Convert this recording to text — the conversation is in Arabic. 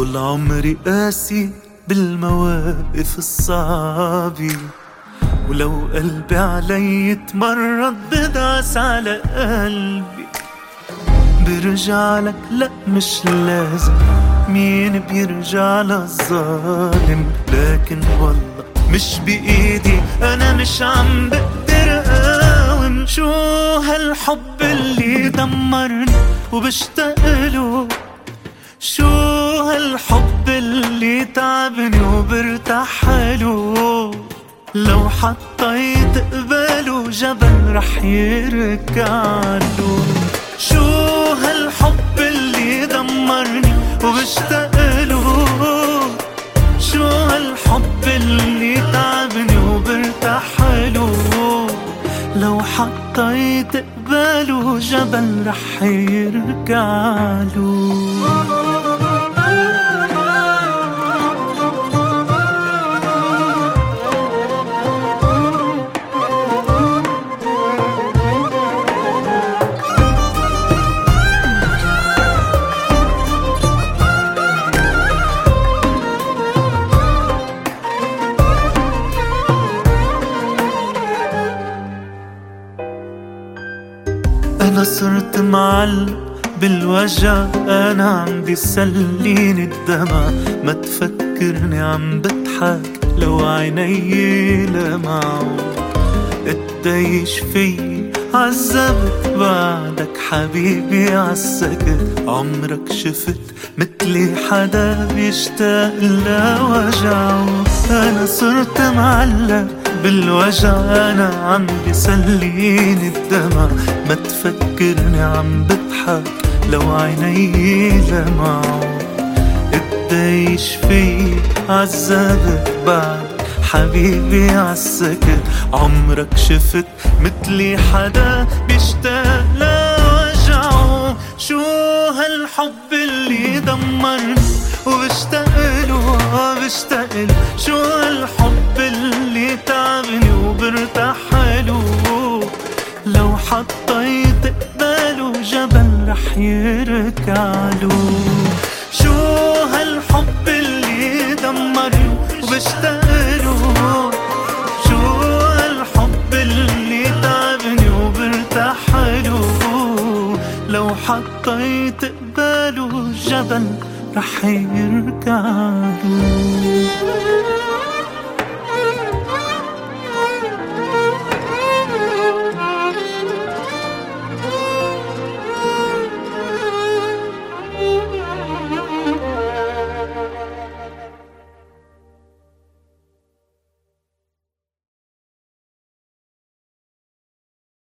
طول عمري قاسي بالمواقف الصعبة، ولو قلبي علي اتمرد بدعس على قلبي. برجع لك لأ مش لازم، مين بيرجع للظالم؟ لكن والله مش بإيدي، أنا مش عم بقدر أقاوم. شو هالحب اللي دمرني وبشتاقله؟ شو هالحب اللي تعبني وبرتاحله؟ لو حطيت قباله جبل رح يركعله. شو هالحب اللي دمرني وبشتاقله؟ شو هالحب اللي تعبني وبرتاحله؟ لو حطيت قباله جبل رح يركعله. أنا صرت معلق بالوجع، أنا عم بيسليني الدمع. ما تفكرني عم بضحك لو عيني لمعوا. قديش في عذبت بعدك حبيبي عالسكت. عمرك شفت مثلي حدا بيشتاق لوجعه؟ أنا صرت معلق بالوجع، أنا عم بيسليني الدمع. ما تفكرني عم بضحك لو عيني لمعوا. قديش في عذبت بعد حبيبي عالسكت. عمرك شفت مثلي حدا بيشتاق لوجعه؟ شو هالحب اللي دمرني وبشتاقله بشتاقله؟ شو هالحب اللي تعبني وبرتاحله؟ لو حطيت قباله جبل رح يركعله. شو هالحب اللي دمرني وبشتاقله؟ شو هالحب اللي تعبني وبرتاحله؟ لو حطيت قباله جبل رح يركعله.